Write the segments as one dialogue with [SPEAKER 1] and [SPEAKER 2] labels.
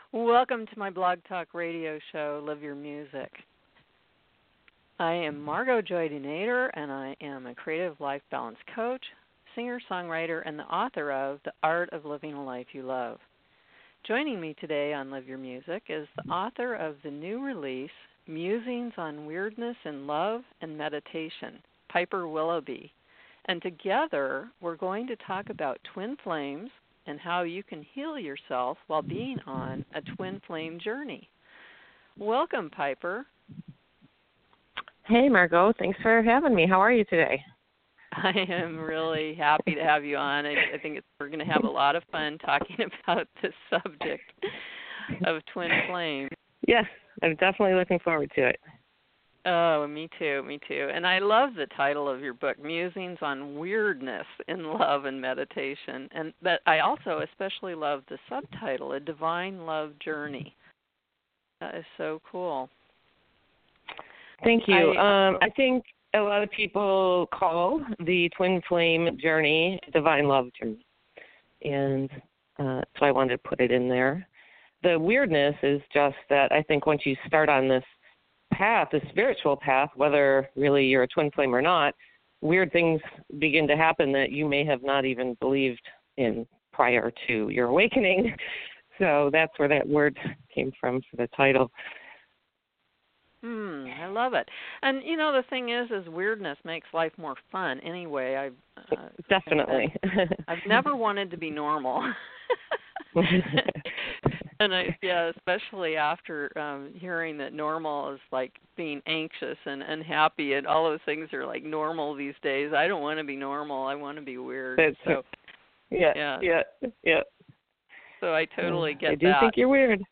[SPEAKER 1] Welcome to my Blog Talk radio show, Live Your Music. I am Margot Joy Nader, and I am a creative life balance coach, singer-songwriter, and the author of The Art of Living a Life You Love. Joining me today on Live Your Music is the author of the new release, Musings on Weirdness in Love and Meditation, Piper Willoughby. And together, we're going to talk about twin flames and how you can heal yourself while being on a twin flame journey. Welcome, Piper.
[SPEAKER 2] Hey, Margot. Thanks for having me. How are you today?
[SPEAKER 1] I am really happy to have you on. I think we're going to have a lot of fun talking about the subject of twin flames.
[SPEAKER 2] Yes, I'm definitely looking forward to it.
[SPEAKER 1] Oh, me too. And I love the title of your book, Musings on Weirdness in Love and Meditation. And but I also especially love the subtitle, A Divine Love Journey. That is so cool.
[SPEAKER 2] Thank you. I think a lot of people call the twin flame journey Divine Love Journey. And so I wanted to put it in there. The weirdness is just that I think once you start on this path, the spiritual path, whether really you're a twin flame or not, weird things begin to happen that you may have not even believed in prior to your awakening. So that's where that word came from for the title.
[SPEAKER 1] I love it. And, you know, the thing is weirdness makes life more fun anyway.
[SPEAKER 2] Definitely.
[SPEAKER 1] I've never wanted to be normal. And especially after hearing that normal is like being anxious and unhappy, and all those things are like normal these days. I don't want to be normal. I want to be weird.
[SPEAKER 2] Yeah.
[SPEAKER 1] So I totally get that.
[SPEAKER 2] I do think you're weird.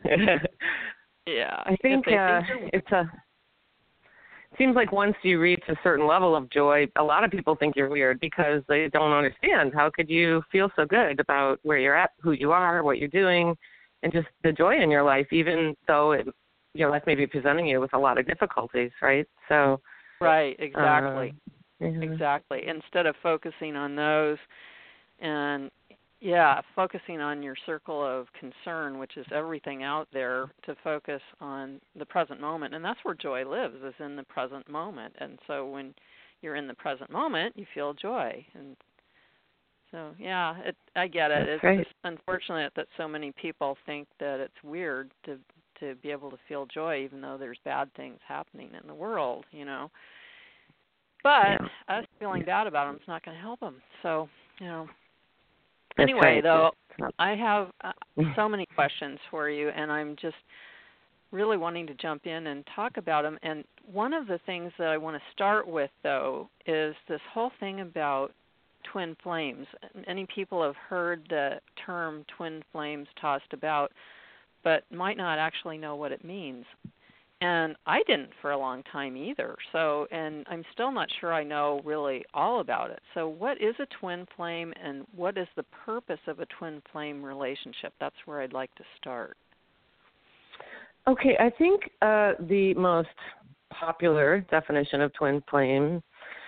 [SPEAKER 1] Yeah.
[SPEAKER 2] I think it seems like once you reach a certain level of joy, a lot of people think you're weird because they don't understand. How could you feel so good about where you're at, who you are, what you're doing, and just the joy in your life, even though your life may be presenting you with a lot of difficulties, right? So.
[SPEAKER 1] Right, exactly.
[SPEAKER 2] Yeah.
[SPEAKER 1] Exactly. Instead of focusing on those and, focusing on your circle of concern, which is everything out there, to focus on the present moment. And that's where joy lives, is in the present moment. And so when you're in the present moment, you feel joy. And so, I get it. It's just unfortunate that so many people think that it's weird to be able to feel joy, even though there's bad things happening in the world, you know. But us feeling bad about them is not going to help them. So, you know. Anyway, though, I have so many questions for you, and I'm just really wanting to jump in and talk about them. And one of the things that I want to start with, though, is this whole thing about twin flames. Many people have heard the term twin flames tossed about, but might not actually know what it means. And I didn't for a long time either. So, and I'm still not sure I know really all about it. So what is a twin flame, and what is the purpose of a twin flame relationship? That's where I'd like to start.
[SPEAKER 2] Okay, I think the most popular definition of twin flames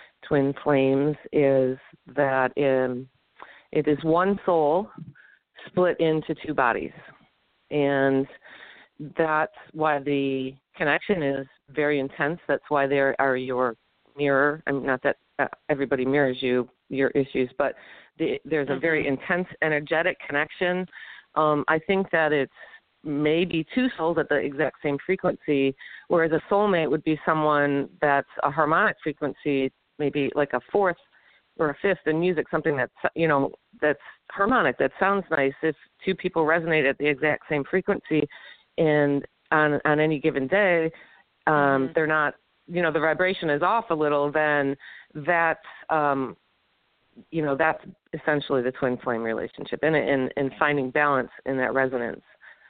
[SPEAKER 2] is that it is one soul split into two bodies. And that's why the connection is very intense. That's why they are your mirror. I mean, not that everybody mirrors your issues, but there's a very intense, energetic connection. I think that it's maybe two souls at the exact same frequency, whereas a soulmate would be someone that's a harmonic frequency, maybe like a fourth or a fifth in music, something that's, that's harmonic, that sounds nice. If two people resonate at the exact same frequency and on any given day, they're not, the vibration is off a little, then that's, that's essentially the twin flame relationship and finding balance in that resonance.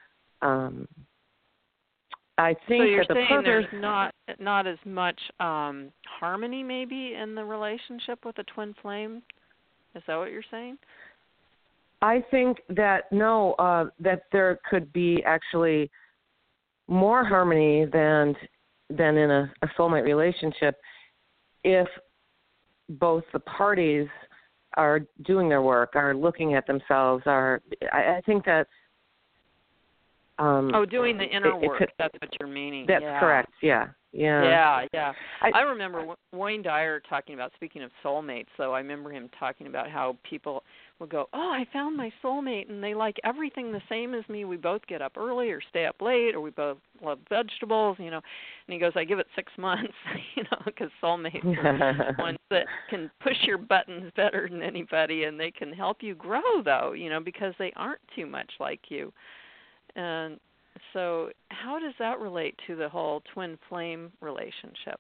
[SPEAKER 2] I think
[SPEAKER 1] so you're
[SPEAKER 2] that
[SPEAKER 1] saying there's not as much harmony maybe in the relationship with a twin flame? Is that what you're saying?
[SPEAKER 2] I think that that there could be actually more harmony than in a soulmate relationship if both the parties are doing their work, are looking at themselves, I think that
[SPEAKER 1] Doing the inner work.
[SPEAKER 2] Could,
[SPEAKER 1] that's what you're meaning.
[SPEAKER 2] That's correct. Yeah.
[SPEAKER 1] Yeah. I remember Wayne Dyer talking about, speaking of soulmates, so I remember him talking about how people will go, oh, I found my soulmate, and they like everything the same as me. We both get up early or stay up late, or we both love vegetables, And he goes, I give it 6 months, because soulmates are ones that can push your buttons better than anybody, and they can help you grow, though, because they aren't too much like you. And so how does that relate to the whole twin flame relationship?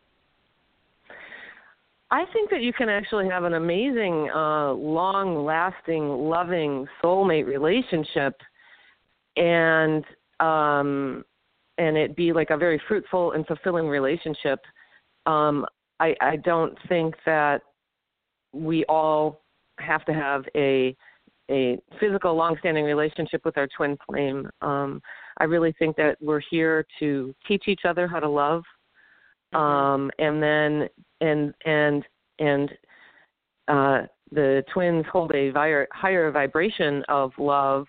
[SPEAKER 2] I think that you can actually have an amazing, long-lasting, loving soulmate relationship, and it be like a very fruitful and fulfilling relationship. I don't think that we all have to have a physical, long-standing relationship with our twin flame. I really think that we're here to teach each other how to love, and then the twins hold a higher vibration of love,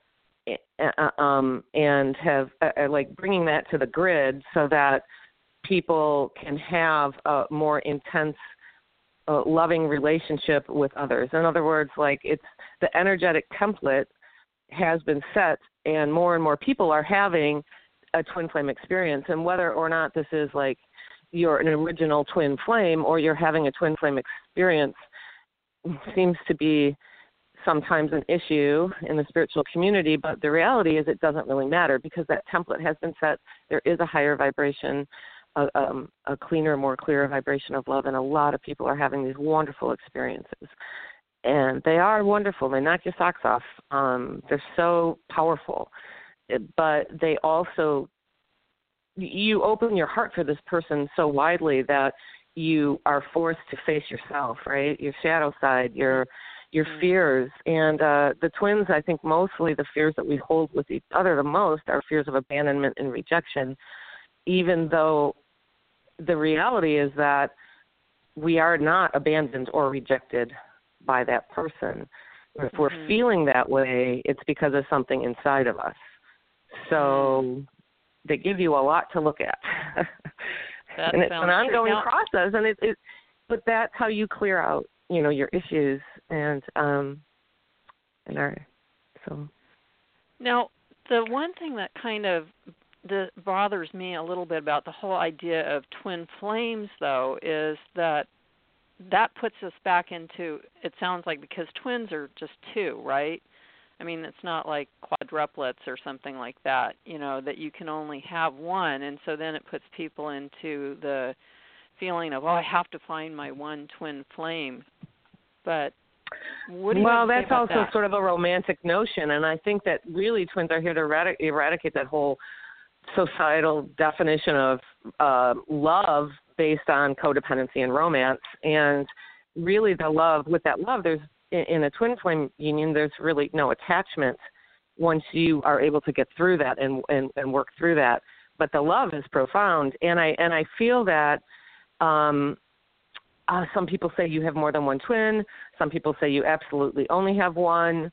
[SPEAKER 2] and have like bringing that to the grid so that people can have a more intense, loving relationship with others. In other words, like it's the energetic template has been set, and more people are having a twin flame experience. And whether or not this is like you're an original twin flame or you're having a twin flame experience seems to be sometimes an issue in the spiritual community, but the reality is it doesn't really matter because that template has been set. There is a higher vibration, a cleaner, more clear vibration of love, and a lot of people are having these wonderful experiences. And they are wonderful. They knock your socks off. They're so powerful. But they also, you open your heart for this person so widely that you are forced to face yourself, right? Your shadow side, your fears. And the twins, I think mostly the fears that we hold with each other the most are fears of abandonment and rejection, even though the reality is that we are not abandoned or rejected by that person. If we're feeling that way, it's because of something inside of us. So they give you a lot to look at. And it's an ongoing process, and but that's how you clear out, your issues and so. Now,
[SPEAKER 1] the one thing that kind of bothers me a little bit about the whole idea of twin flames, though, is that puts us back into, it sounds like, because twins are just two, right? I mean, it's not like quadruplets or something like that, that you can only have one. And so then it puts people into the feeling of, I have to find my one twin flame. But what do you
[SPEAKER 2] Well,
[SPEAKER 1] that's
[SPEAKER 2] also
[SPEAKER 1] that?
[SPEAKER 2] Sort of a romantic notion. And I think that really twins are here to eradicate that whole societal definition of love based on codependency and romance. And really with that love, there's, in a twin flame union, there's really no attachment once you are able to get through that and work through that. But the love is profound. And I feel that some people say you have more than one twin. Some people say you absolutely only have one.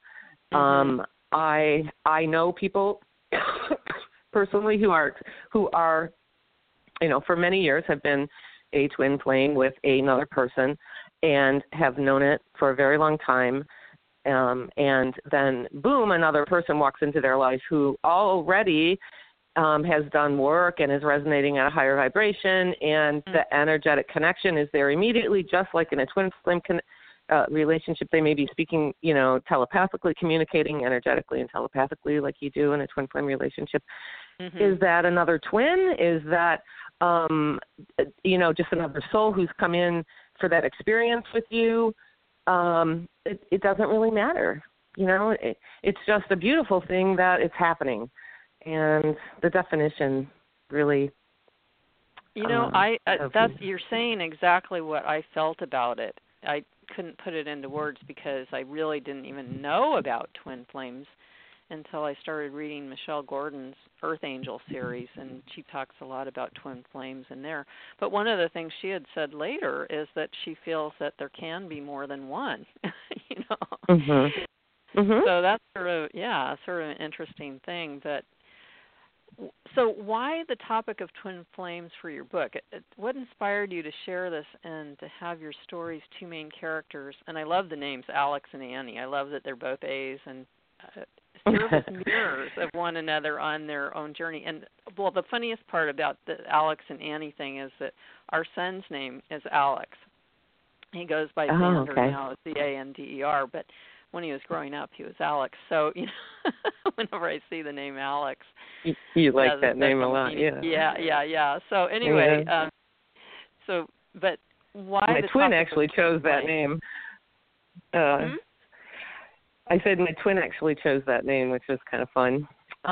[SPEAKER 2] I know people personally who are for many years have been a twin flame with another person and have known it for a very long time. And then, boom, another person walks into their life who already has done work and is resonating at a higher vibration, and the energetic connection is there immediately, just like in a twin flame relationship. They may be speaking, telepathically, communicating energetically and telepathically like you do in a twin flame relationship. Is that another twin? Is that, just another soul who's come in for that experience with you? It doesn't really matter. It's just a beautiful thing that it's happening. And the definition really,
[SPEAKER 1] you're saying exactly what I felt about it. I couldn't put it into words because I really didn't even know about twin flames until I started reading Michelle Gordon's Earth Angel series, and she talks a lot about twin flames in there. But one of the things she had said later is that she feels that there can be more than one,
[SPEAKER 2] Mm-hmm.
[SPEAKER 1] So that's sort of an interesting thing. So why the topic of twin flames for your book? What inspired you to share this and to have your story's two main characters? And I love the names Alex and Annie. I love that they're both A's and serve as mirrors of one another on their own journey. And, well, the funniest part about the Alex and Annie thing is that our son's name is Alex. He goes by Xander now, Zander, but when he was growing up, he was Alex. So, whenever I see the name Alex,
[SPEAKER 2] you like that name a lot,
[SPEAKER 1] yeah. So anyway, but why?
[SPEAKER 2] My twin actually chose that name. I said my twin actually chose that name, which was kind of fun.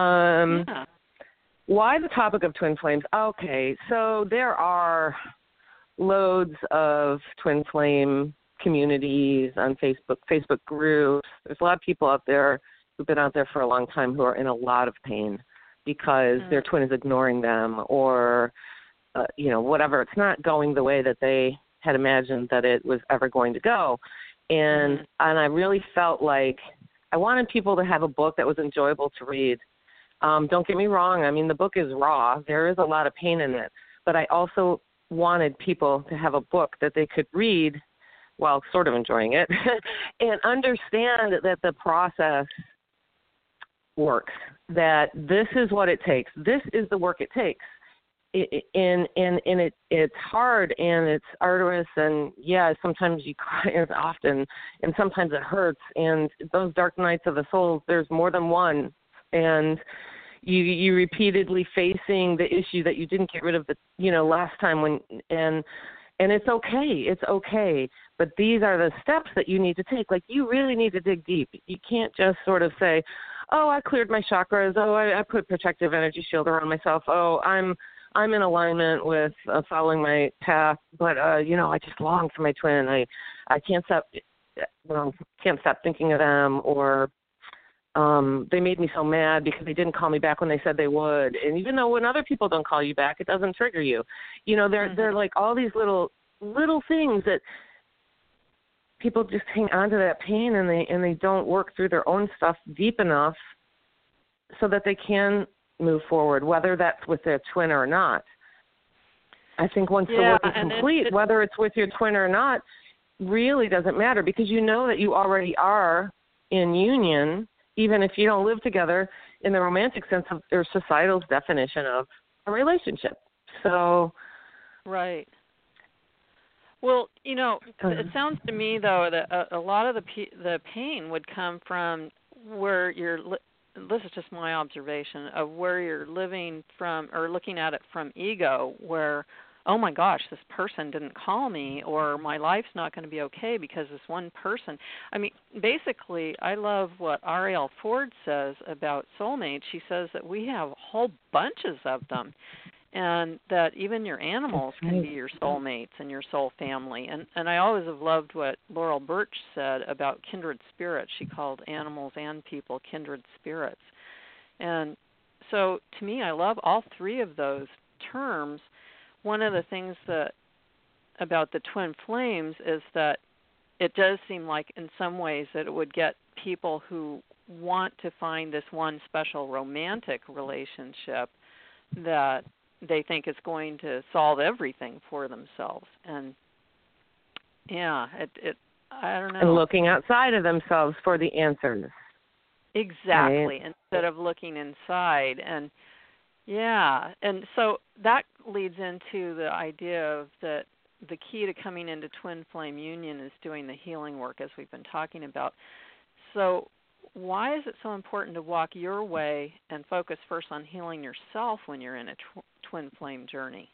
[SPEAKER 2] Why the topic of twin flames? Okay, so there are loads of twin flame communities on Facebook groups. There's a lot of people out there who've been out there for a long time who are in a lot of pain because their twin is ignoring them or, whatever. It's not going the way that they had imagined that it was ever going to go. And I really felt like I wanted people to have a book that was enjoyable to read. Don't get me wrong. I mean, the book is raw. There is a lot of pain in it. But I also wanted people to have a book that they could read while sort of enjoying it and understand that the process works, that this is what it takes. This is the work it takes. It's hard and it's arduous, and sometimes you cry as often, and sometimes it hurts. And those dark nights of the soul, there's more than one, and you repeatedly facing the issue that you didn't get rid of last time and it's okay. It's okay. But these are the steps that you need to take. Like, you really need to dig deep. You can't just sort of say, oh, I cleared my chakras. Oh, I put protective energy shield around myself. Oh, I'm in alignment with following my path. But, I just long for my twin. I can't stop thinking of them, or they made me so mad because they didn't call me back when they said they would. And even though when other people don't call you back, it doesn't trigger you. They're like all these little things that people just hang on to that pain, and they don't work through their own stuff deep enough so that they can move forward, whether that's with their twin or not. I think once the work is complete, whether it's with your twin or not, really doesn't matter, because you know that you already are in union, even if you don't live together in the romantic sense of or societal's definition of a relationship. So,
[SPEAKER 1] right. Well, it sounds to me though that a lot of the pain would come from where this is just my observation of where you're living from or looking at it from ego, where, oh my gosh, this person didn't call me, or my life's not going to be okay because this one person. I mean, basically, I love what Arielle Ford says about soulmates. She says that we have whole bunches of them, and that even your animals can be your soulmates and your soul family. And I always have loved what Laurel Birch said about kindred spirits. She called animals and people kindred spirits. And so to me, I love all three of those terms. One of the things about the twin flames is that it does seem like in some ways that it would get people who want to find this one special romantic relationship that they think is going to solve everything for themselves. And I don't know.
[SPEAKER 2] And looking outside of themselves for the answers.
[SPEAKER 1] Exactly, right? Instead of looking inside. And so that leads into the idea of that the key to coming into twin flame union is doing the healing work, as we've been talking about. So why is it so important to walk your way and focus first on healing yourself when you're in a twin flame journey?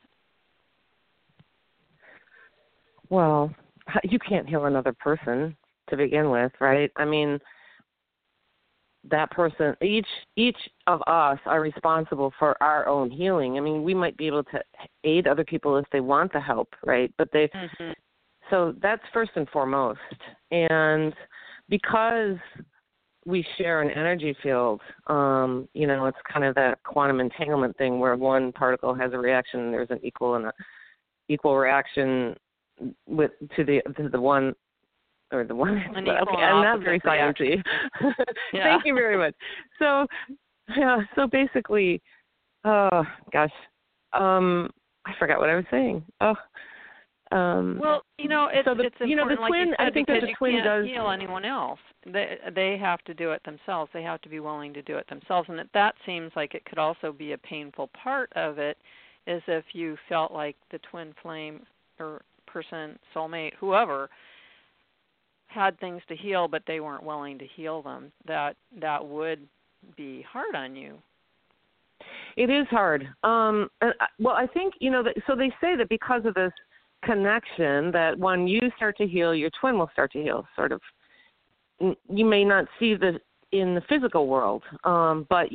[SPEAKER 2] Well, you can't heal another person to begin with, right? I mean, that person, each of us are responsible for our own healing. I mean, we might be able to aid other people if they want the help, right? But so that's first and foremost. And because we share an energy field, it's kind of that quantum entanglement thing where one particle has a reaction and there's an equal reaction to the one or the one.
[SPEAKER 1] An
[SPEAKER 2] Okay,
[SPEAKER 1] equal and
[SPEAKER 2] I'm not
[SPEAKER 1] opposite
[SPEAKER 2] very sciencey.
[SPEAKER 1] Yeah.
[SPEAKER 2] Thank you very much. So, yeah. So basically, oh gosh, I forgot what I was saying. Oh.
[SPEAKER 1] Well, it's
[SPEAKER 2] so the
[SPEAKER 1] important, like
[SPEAKER 2] twin.
[SPEAKER 1] you said,
[SPEAKER 2] I think that
[SPEAKER 1] because
[SPEAKER 2] the
[SPEAKER 1] you
[SPEAKER 2] twin
[SPEAKER 1] can't
[SPEAKER 2] does
[SPEAKER 1] heal anyone else. They have to do it themselves. They have to be willing to do it themselves, and that seems like it could also be a painful part of it, is if you felt like the twin flame or person, soulmate, whoever, had things to heal, but they weren't willing to heal them. That would be hard on you.
[SPEAKER 2] It is hard. Well, I think so they say that because of this connection, that when you start to heal, your twin will start to heal. Sort of, you may not see this in the physical world, but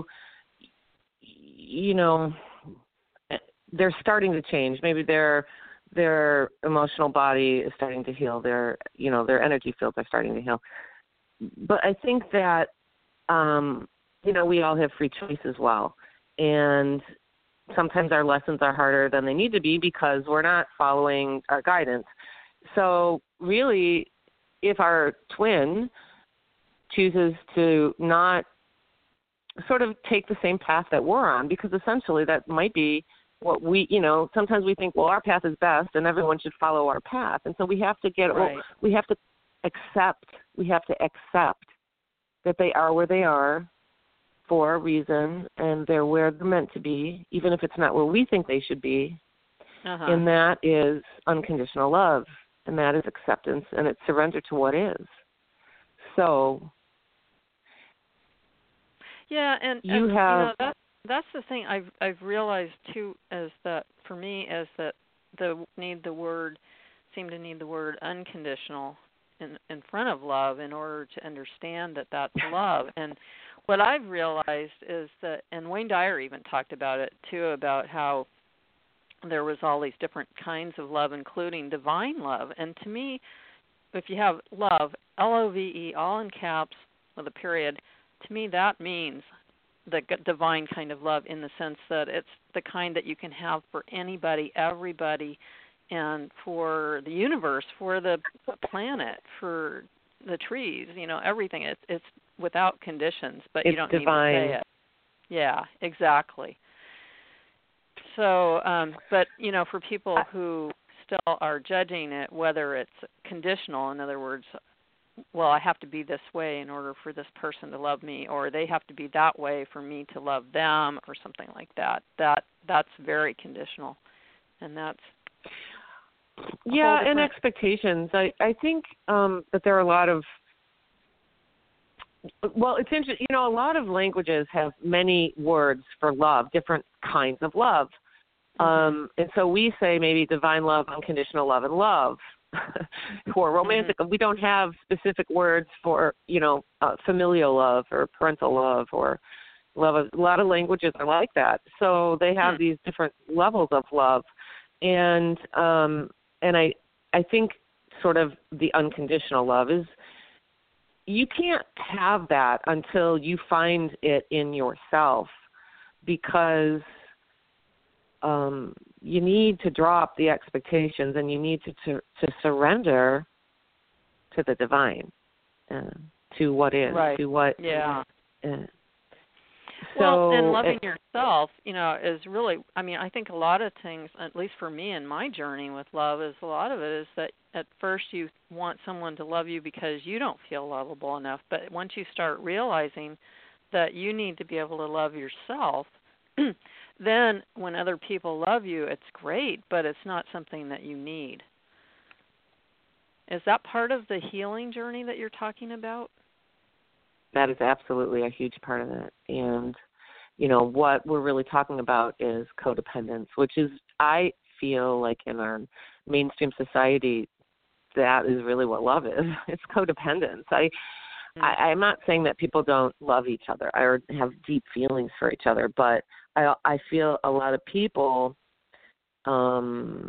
[SPEAKER 2] they're starting to change. Maybe their emotional body is starting to heal. Their energy fields are starting to heal. But I think that we all have free choice as well, and sometimes our lessons are harder than they need to be because we're not following our guidance. So really, if our twin chooses to not sort of take the same path that we're on, because essentially that might be what sometimes we think, well, our path is best and everyone should follow our path. And so we have to accept that they are where they are for a reason, and they're where they're meant to be, even if it's not where we think they should be. And that is unconditional love, and that is acceptance, and it's surrender to what is. So,
[SPEAKER 1] yeah, and that's the thing I've realized too, is that for me, is that seem to need the word unconditional in front of love in order to understand that that's love. And what I've realized is that, and Wayne Dyer even talked about it too, about how there was all these different kinds of love, including divine love. And to me, if you have love, L-O-V-E, all in caps with a period, to me that means the divine kind of love, in the sense that it's the kind that you can have for anybody, everybody, and for the universe, for the planet, for the trees, everything. It's without conditions, but you don't
[SPEAKER 2] divine.
[SPEAKER 1] Need to say it. Yeah, exactly. So, but for people who still are judging it, whether it's conditional, in other words, well, I have to be this way in order for this person to love me, or they have to be that way for me to love them, or something like that. That's very conditional, and that's and
[SPEAKER 2] expectations. I think that there are a lot of, well, it's interesting. A lot of languages have many words for love, different kinds of love. And so we say maybe divine love, unconditional love, and love. For romantic, we don't have specific words for, familial love or parental love or love. A lot of languages are like that. So they have these different levels of love. And I think sort of the unconditional love is, you can't have that until you find it in yourself, because you need to drop the expectations, and you need to surrender to the divine, to what is, to what.
[SPEAKER 1] Yeah.
[SPEAKER 2] So,
[SPEAKER 1] and loving yourself, is really, I think a lot of things, at least for me in my journey with love, is a lot of it is that at first you want someone to love you because you don't feel lovable enough. But once you start realizing that you need to be able to love yourself, then when other people love you, it's great, but it's not something that you need. Is that part of the healing journey that you're talking about?
[SPEAKER 2] That is absolutely a huge part of it. And, what we're really talking about is codependence, which is, I feel like in our mainstream society, that is really what love is. It's codependence. I'm not saying that people don't love each other or have deep feelings for each other, but I feel a lot of people are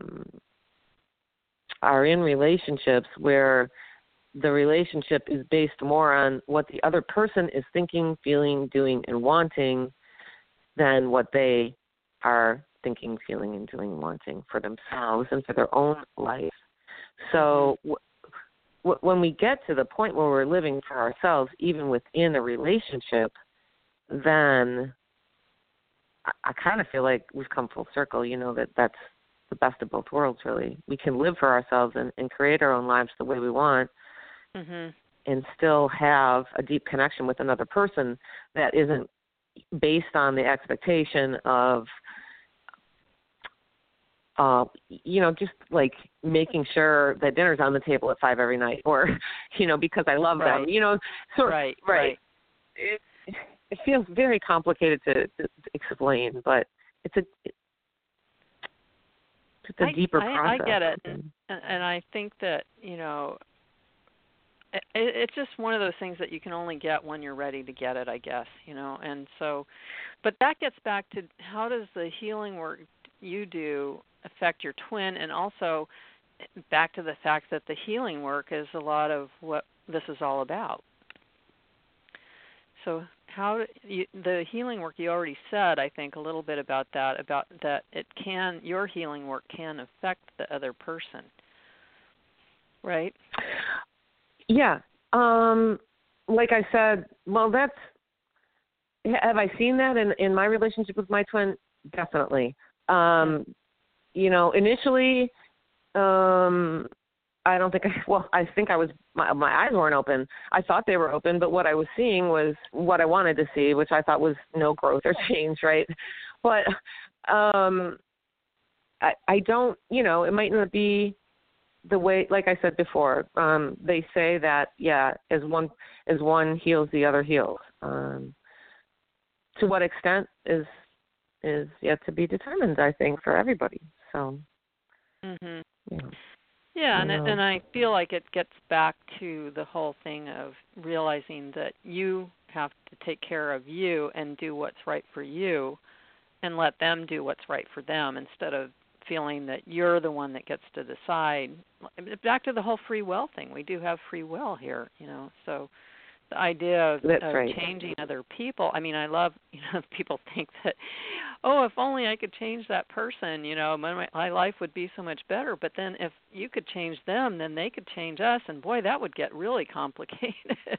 [SPEAKER 2] in relationships where the relationship is based more on what the other person is thinking, feeling, doing, and wanting than what they are thinking, feeling, and doing and wanting for themselves and for their own life. So when we get to the point where we're living for ourselves, even within a relationship, then I kind of feel like we've come full circle, that's the best of both worlds, really. We can live for ourselves and create our own lives the way we want, and still have a deep connection with another person that isn't based on the expectation of, just like making sure that dinner's on the table at 5 every night, or, because I love them,
[SPEAKER 1] Right.
[SPEAKER 2] It feels very complicated to explain, but it's a deeper process.
[SPEAKER 1] I get it, and I think that it's just one of those things that you can only get when you're ready to get it, I guess, and so, but that gets back to how does the healing work you do affect your twin, and also back to the fact that the healing work is a lot of what this is all about. So the healing work, you already said, I think, a little bit about that your healing work can affect the other person, right?
[SPEAKER 2] Yeah. Like I said, well, have I seen that in my relationship with my twin? Definitely. Initially, I don't think I think I was, my eyes weren't open. I thought they were open, but what I was seeing was what I wanted to see, which I thought was no growth or change, right? But I don't, it might not be the way, like I said before, they say that, as one heals, the other heals. To what extent is yet to be determined, I think, for everybody. So,
[SPEAKER 1] Yeah, and I feel like it gets back to the whole thing of realizing that you have to take care of you and do what's right for you and let them do what's right for them instead of feeling that you're the one that gets to decide. Back to the whole free will thing. We do have free will here, so the idea of changing other people. I mean, I love, people think that, if only I could change that person, my life would be so much better. But then if you could change them, then they could change us, and boy, that would get really complicated.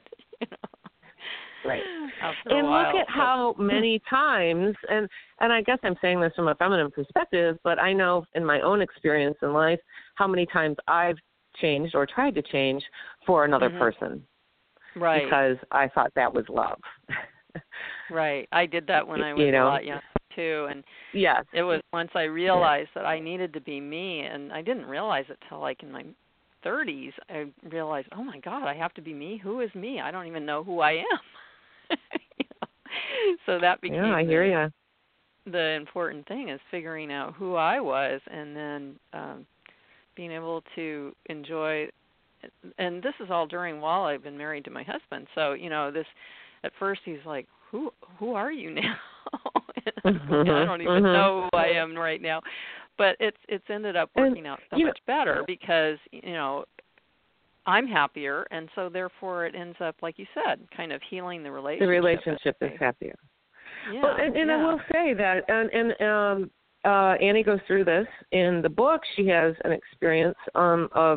[SPEAKER 2] Right.
[SPEAKER 1] And
[SPEAKER 2] look at how many times, and I guess I'm saying this from a feminine perspective, but I know in my own experience in life how many times I've changed or tried to change for another person.
[SPEAKER 1] Right.
[SPEAKER 2] Because I thought that was love.
[SPEAKER 1] Right. I did that when I was a lot younger too, and it was once I realized that I needed to be me, and I didn't realize it till like in my 30s. I realized, oh my God, I have to be me. Who is me? I don't even know who I am. So that became
[SPEAKER 2] I hear you.
[SPEAKER 1] The important thing is figuring out who I was, and then being able to enjoy. And this is all while I've been married to my husband. So, this, at first he's like, who are you now? I don't even know who I am right now. But it's ended up working out so much better because, I'm happier. And so therefore it ends up, like you said, kind of healing the relationship.
[SPEAKER 2] The relationship is happier.
[SPEAKER 1] Yeah.
[SPEAKER 2] Well, and I will say that, and Annie goes through this in the book. She has an experience of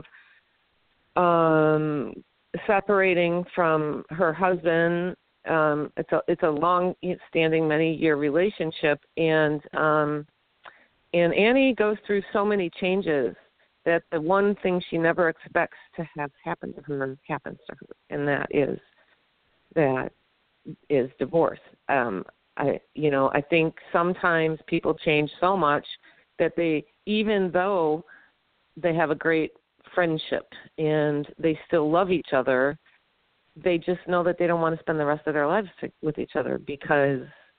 [SPEAKER 2] separating from her husband. It's a long-standing, many-year relationship, and Annie goes through so many changes that the one thing she never expects to have happen to her happens to her, and that is divorce. I think sometimes people change so much that even though they have a great friendship and they still love each other, they just know that they don't want to spend the rest of their lives with each other because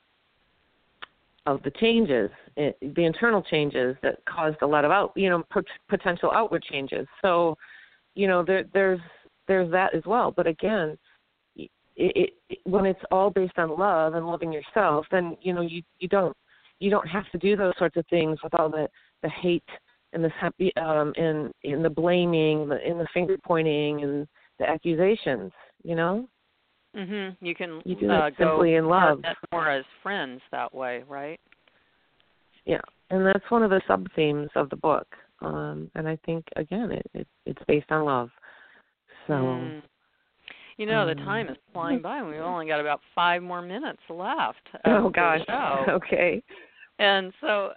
[SPEAKER 2] of the changes, the internal changes that caused a lot of potential outward changes. So, there's that as well. But again, when it's all based on love and loving yourself, then you don't have to do those sorts of things with all the hate and the blaming and the finger pointing and the accusations.
[SPEAKER 1] You can
[SPEAKER 2] you do it simply in love.
[SPEAKER 1] More as friends that way, right?
[SPEAKER 2] Yeah, and that's one of the sub themes of the book. And I think again, it's based on love. So,
[SPEAKER 1] the time is flying by, and we've only got about 5 more minutes left
[SPEAKER 2] oh
[SPEAKER 1] of
[SPEAKER 2] gosh,
[SPEAKER 1] the show.
[SPEAKER 2] okay.
[SPEAKER 1] And so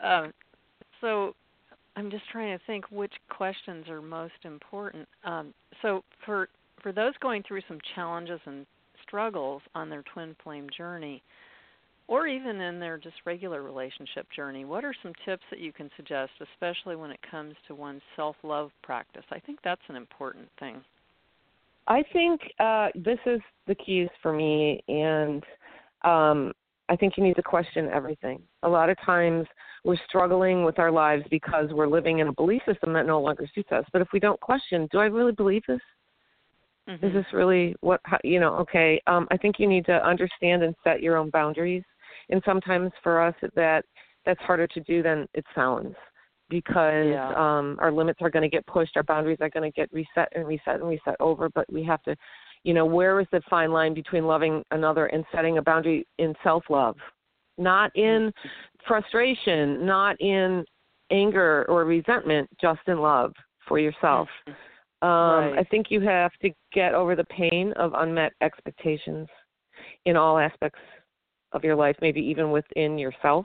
[SPEAKER 1] I'm just trying to think which questions are most important. So for those going through some challenges and struggles on their twin flame journey, or even in their just regular relationship journey, what are some tips that you can suggest, especially when it comes to one's self-love practice? I think that's an important thing.
[SPEAKER 2] I think this is the keys for me, and I think you need to question everything. A lot of times we're struggling with our lives because we're living in a belief system that no longer suits us. But if we don't question, do I really believe this?
[SPEAKER 1] Mm-hmm.
[SPEAKER 2] Is this really what, okay. I think you need to understand and set your own boundaries. And sometimes for us that's harder to do than it sounds, because our limits are going to get pushed, our boundaries are going to get reset and reset and reset over. But we have to, where is the fine line between loving another and setting a boundary in self-love? Not in frustration, not in anger or resentment, just in love for yourself.
[SPEAKER 1] Right.
[SPEAKER 2] I think you have to get over the pain of unmet expectations in all aspects of your life, maybe even within yourself.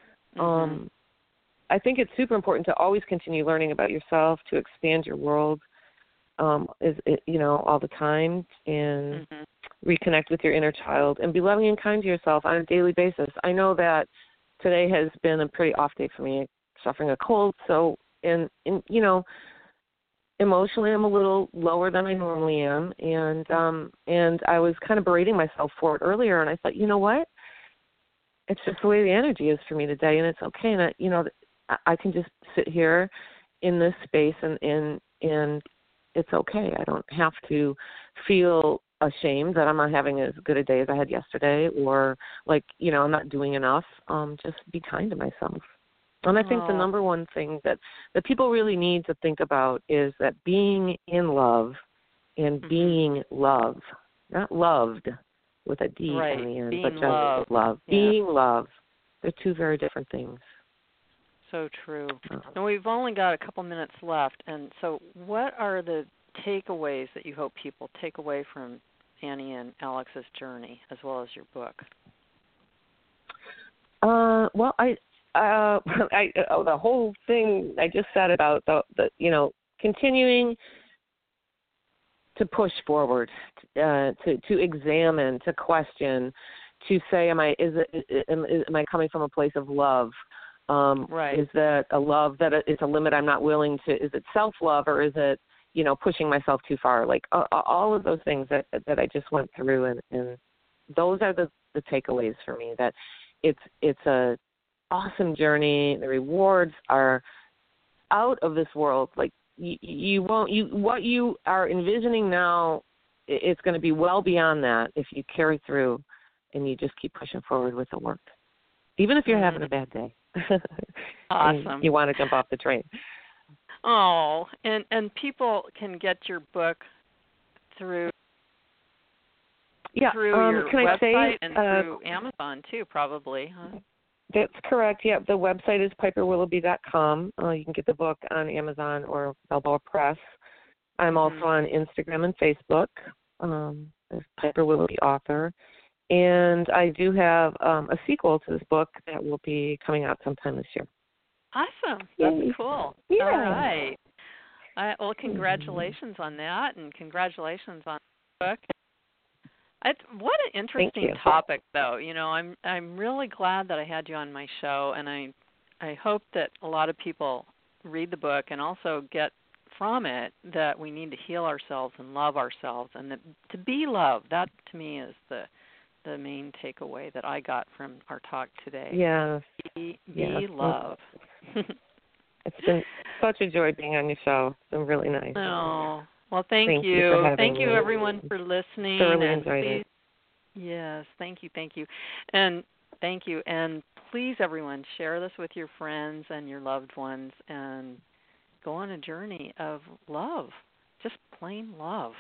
[SPEAKER 2] I think it's super important to always continue learning about yourself, to expand your world, all the time, and reconnect with your inner child, and be loving and kind to yourself on a daily basis. I know that today has been a pretty off day for me, suffering a cold, so emotionally I'm a little lower than I normally am, and I was kind of berating myself for it earlier, and I thought, you know what? It's just the way the energy is for me today, and it's okay, and I can just sit here in this space, and it's okay. I don't have to feel ashamed that I'm not having as good a day as I had yesterday, or I'm not doing enough. Just be kind to myself. And I think the number one thing that people really need to think about is that being in love and being loved, not loved with a D on the end, but just love.
[SPEAKER 1] Yeah.
[SPEAKER 2] Being loved, they're two very different things.
[SPEAKER 1] So true. And we've only got a couple minutes left, and so what are the takeaways that you hope people take away from Annie and Alex's journey, as well as your book?
[SPEAKER 2] Well, the whole thing I just said about the continuing to push forward, to examine, to question, to say, am I coming from a place of love?
[SPEAKER 1] Right.
[SPEAKER 2] Is that a love that is a limit I'm not willing to? Is it self-love, or is it pushing myself too far? All of those things that I just went through, and those are the takeaways for me. That it's a awesome journey. The rewards are out of this world. What you are envisioning now, it's going to be well beyond that if you carry through and you just keep pushing forward with the work, even if you're having a bad day.
[SPEAKER 1] Awesome.
[SPEAKER 2] You want to jump off the train.
[SPEAKER 1] Oh, and people can get your book through your website and through Amazon too, probably, huh?
[SPEAKER 2] That's correct. Yeah, the website is piperwilloughby.com. You can get the book on Amazon or Balboa Press. I'm also on Instagram and Facebook as Piper Willoughby Author. And I do have a sequel to this book that will be coming out sometime this year.
[SPEAKER 1] Awesome. That's cool.
[SPEAKER 2] Yeah.
[SPEAKER 1] All right. Well, congratulations on that, and congratulations on the book. What an interesting topic, though. I'm really glad that I had you on my show, and I hope that a lot of people read the book and also get from it that we need to heal ourselves and love ourselves, and that to be loved. That to me is the main takeaway that I got from our talk today.
[SPEAKER 2] Yes.
[SPEAKER 1] Be love.
[SPEAKER 2] It's been such a joy being on your show. It's been really nice.
[SPEAKER 1] Oh. Well, thank
[SPEAKER 2] you.
[SPEAKER 1] Thank you, everyone, for listening.
[SPEAKER 2] Thoroughly enjoyed it.
[SPEAKER 1] Yes, thank you. And thank you. And please, everyone, share this with your friends and your loved ones and go on a journey of love, just plain love.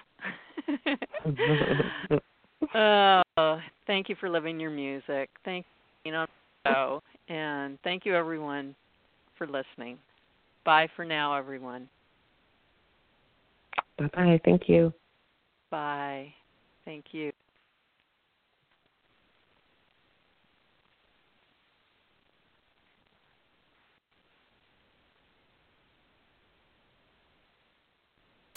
[SPEAKER 1] Thank you for living your music. Thank you on the show. And thank you, everyone, for listening. Bye for now, everyone.
[SPEAKER 2] Bye-bye. Thank you.
[SPEAKER 1] Bye. Thank you.